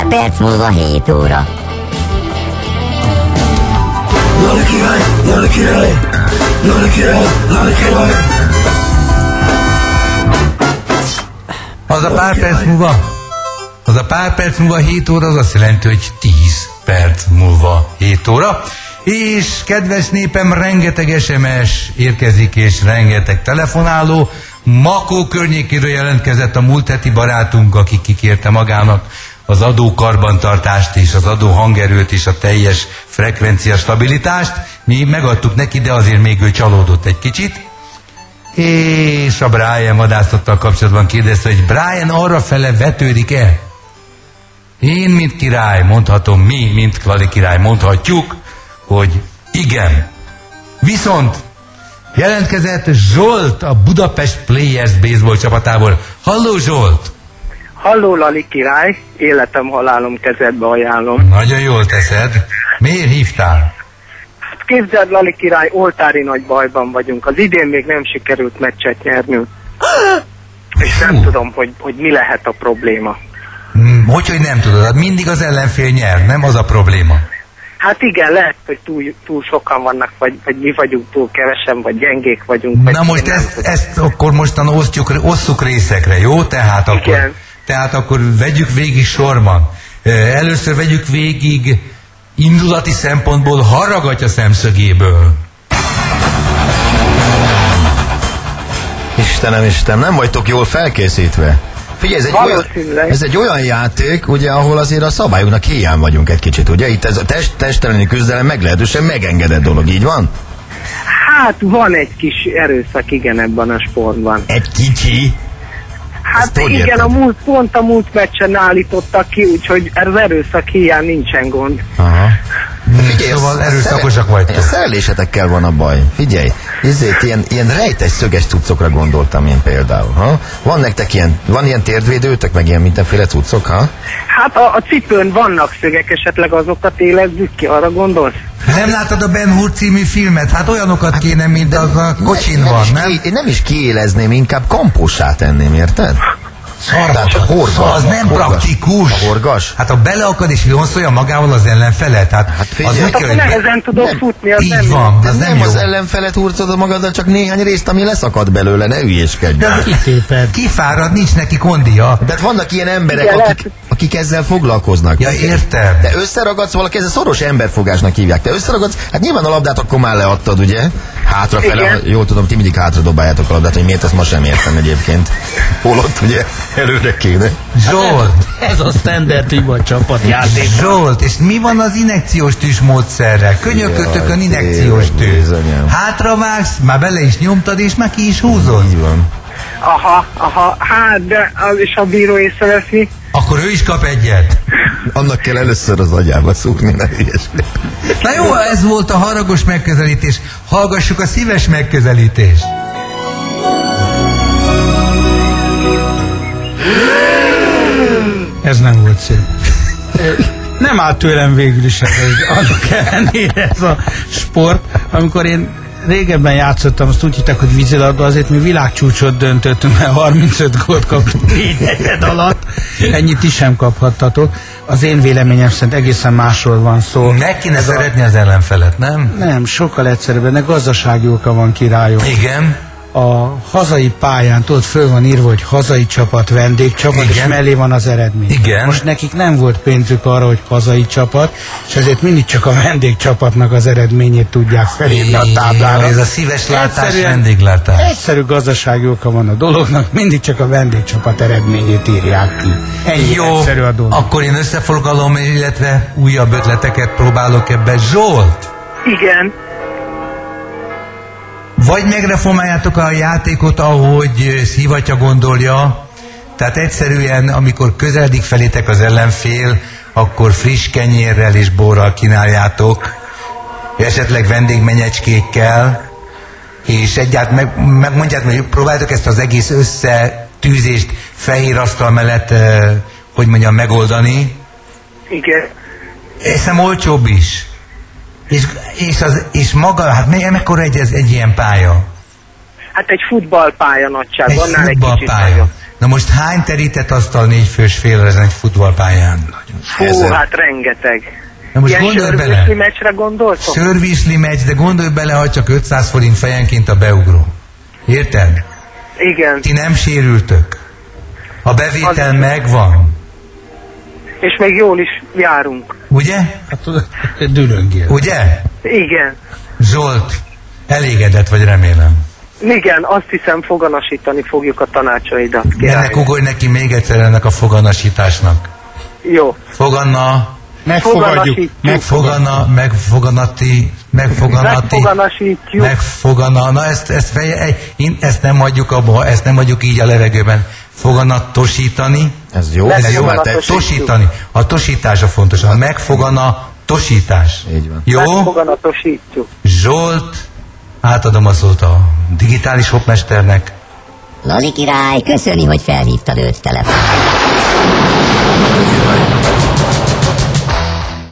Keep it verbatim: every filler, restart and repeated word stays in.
perc múlva hét óra. Jani király, Jani király, Jani király, Jani király. Az a pár perc múlva, az a pár perc múlva hét óra, az azt jelenti, hogy tíz perc múlva hét óra. És kedves népem, rengeteg es em es érkezik, és rengeteg telefonáló. Makó környékéről jelentkezett a múlt heti barátunk, aki kikérte magának az adókarbantartást és az adó hangerőt és a teljes frekvencia stabilitást. Mi megadtuk neki, de azért még ő csalódott egy kicsit. És a Brian vadászattal kapcsolatban kérdezte, hogy Brian arra fele vetődik-e? Én, mint király, mondhatom, mi, mint Kvali király, mondhatjuk, hogy igen. Viszont jelentkezett Zsolt a Budapest Players baseball csapatából. Halló, Zsolt! Halló, Lali király, életem, halálom kezedbe ajánlom. Nagyon jól teszed. Miért hívtál? Hát képzeld, Lali király, oltári nagy bajban vagyunk. Az idén még nem sikerült meccset nyernünk. És nem tudom, hogy, hogy mi lehet a probléma. Hmm, hogy, hogy nem tudod? Mindig az ellenfél nyer, nem az a probléma. Hát igen, lehet, hogy túl, túl sokan vannak, vagy, vagy mi vagyunk túl kevesen, vagy gyengék vagyunk. Vagy na most ezt, ezt akkor mostan osztjuk, osszuk részekre, jó? Tehát akkor, igen. tehát akkor vegyük végig sorban. Először vegyük végig indulati szempontból Harragatya szemszögéből. Istenem, Istenem, nem vagytok jól felkészítve. Figyelj, ez egy, olyan, ez egy olyan játék, ugye, ahol azért a szabályoknak hiány vagyunk egy kicsit, ugye? Itt ez a test, testeleni küzdelem meglehetősen megengedett dolog, így van? Hát van egy kis erőszak, igen, ebben a sportban. Egy kicsi? Hát igen, érted? A múlt, pont a múlt meccsen állítottak ki, úgyhogy az erőszak hiány nincsen gond. Aha. Figyelj, szóval erőszakosak vagytok. A szerelésetekkel van a baj. Figyelj, ezért ilyen, ilyen rejtes szöges cuccokra gondoltam én például. Ha? Van nektek ilyen, van ilyen térdvédőtök, meg ilyen mindenféle cuccok, ha? Hát a, a cipőn vannak szögek, esetleg azokat élezzük ki, arra gondolsz? Nem láttad a Ben Hur című filmet? Hát olyanokat hát, kéne, mint az a kocsin van, nem? Én nem is kiélezném, inkább kampossá tenném, érted? Szarvás, a horgas. Az nem horgas. Praktikus. A horgas? Hát ha beleakad és vonszolja magával az ellenfelet, hát, hát az hát akkor nehezen tudok nem, futni, az így nem van, az nem, nem az ellenfelet hurcolod magaddal, csak néhány részt, ami leszakad belőle, ne ügyéskedj. Kifárad, nincs neki kondia. De vannak ilyen emberek, ja, akik, akik ezzel foglalkoznak. Ja, értem. Te összeragadsz valaki, ez a szoros emberfogásnak hívják. Te összeragadsz, hát nyilván a labdát akkor már leadtad, ugye? Hátrafele, jól tudom, ti mindig hátra dobáljátok a labdát, hogy miért, azt ma sem értem egyébként. Holott, ugye, előre kéne. Zsolt! Ez a standard hiba csapatjáték. Zsolt, és mi van az injekciós tűs módszerrel? Könyökötökön injekciós tűz. Hátravágsz, már bele is nyomtad, és már ki is húzod. Így van. Aha, aha, hát, de az is a bíró észreveszi. Akkor ő is kap egyet. Annak kell először az agyába szúrni, ne hülyeskedj. Na jó, ez volt a haragos megközelítés. Hallgassuk a szíves megközelítést. Ez nem volt szép. Nem állt tőlem végül is ez, annak ellenére ez a sport. Amikor én régebben játszottam, azt úgy hittek, hogy vízilabda, azért mi világcsúcsot döntöttünk, mert harmincöt gólt kaptunk négy negyed alatt. Ennyit is sem kaphattatok. Az én véleményem szerint egészen másról van szó. Meg kéne szeretni a... az ellenfelet, nem? Nem, sokkal egyszerűbb. Ennek gazdasági oka van, királyok. Igen. A hazai pályán ott föl van írva, hogy hazai csapat, vendégcsapat, és mellé van az eredmény. Igen. Most nekik nem volt pénzük arra, hogy hazai csapat, és ezért mindig csak a vendégcsapatnak az eredményét tudják felírni a táblára. Ez a szíves látás, vendéglátás. Egyszerű gazdasági oka van a dolognak, mindig csak a vendégcsapat eredményét írják ki. Ennyi jó, egyszerű a dolog. Akkor én összefoglalom, illetve újabb ötleteket próbálok ebbe. Zsolt! Igen. Vagy megreformáljátok a játékot, ahogy Szivatya gondolja, tehát egyszerűen, amikor közeledik felétek az ellenfél, akkor friss kenyérrel és borral kínáljátok, esetleg vendégmenyecskékkel, és egyáltalán meg, megmondjátok, hogy próbáljátok ezt az egész összetűzést fehér asztal mellett, eh, hogy mondjam, megoldani. Igen. Eszem olcsóbb is. És, és, az, és maga, hát me, mekkora egy, ez, egy ilyen pálya? Hát egy futballpálya nagyságban, egy annál egy kicsit futballpálya. Na most hány terített asztal négyfős fél ezen egy futballpályán? Fú, Ezer. hát rengeteg. Na most Ilyen gondolj bele. sörvősli meccsre gondoltok? Szörvízli meccs, de gondolj bele, ha csak ötszáz forint fejenként a beugró. Érted? Igen. Ti nem sérültök. A bevétel Az- megvan. És még jól is járunk. Ugye? Hát tudod, dülöngél. Ugye? Igen. Zsolt, elégedett vagy, remélem. Igen, azt hiszem foganasítani fogjuk a tanácsaidat. király. Ennek ugorj neki még egyszer ennek a foganasításnak. Jó. Foganna, Megfogadjuk. Foganasítjuk. megfogana, megfoganati, megfoganati, Megfoganasítjuk. megfogana, na ezt, ezt, feje, én, ezt nem hagyjuk abba, ezt nem hagyjuk így a levegőben. Foganatosítani, Ez jó, Meg ez jó, mert foganatosítjuk. egy... tosítani. A tosítás a fontos, a megfogana, tosítás. Így van. Jó? Megfoganatosítjuk. Zsolt, átadom a szót a digitális hopmesternek. Lazi király, köszöni, hogy felhívtad őt telefonon.